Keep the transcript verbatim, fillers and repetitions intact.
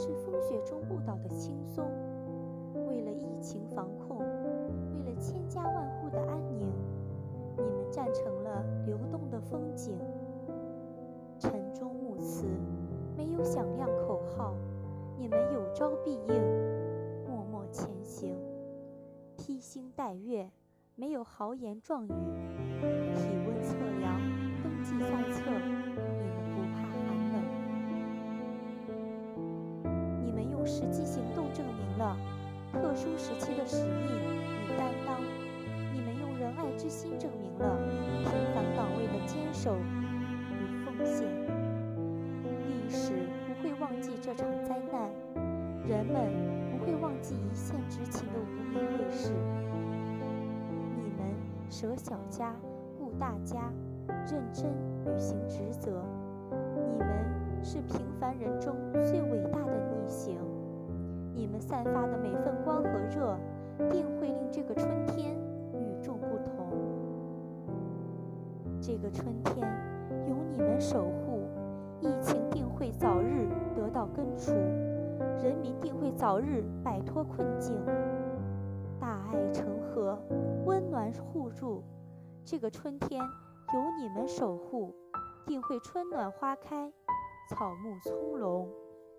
是风雪中不倒的轻松。为了疫情防控，为了千家万户的安宁，你们站成了流动的风景。晨钟暮词，没有响亮口号，你们有朝必应，默默前行。披星戴月，没有豪言壮语，体温测量，登记在册，你们不怕寒冷。你们用实际行动证明了特殊时期的使命与担当，你们用仁爱之心证明了平凡岗位的坚守与奉献。历史不会忘记这场灾难，人们不会忘记一线执勤的无名卫士。你们舍小家顾大家，认真履行职责。你们是平凡人中最伟大的逆行。你们散发的每份光和热，定会令这个春天与众不同。这个春天有你们守护，疫情定会早日得到根除，人民定会早日摆脱困境。大爱成河，温暖互助。这个春天有你们守护，定会春暖花开，草木葱茏。